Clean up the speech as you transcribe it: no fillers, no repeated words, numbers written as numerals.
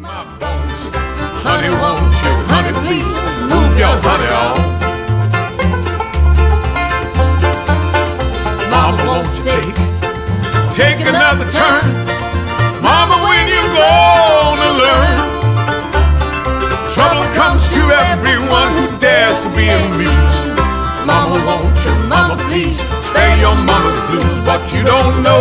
my bones. Honey, won't you, honey, please move your honey on. Mama, won't you take another turn? Mama, when you gonna learn? Trouble comes to everyone who dares to be amused. Mama, won't you, mama, please spare your mama's blues. What you don't know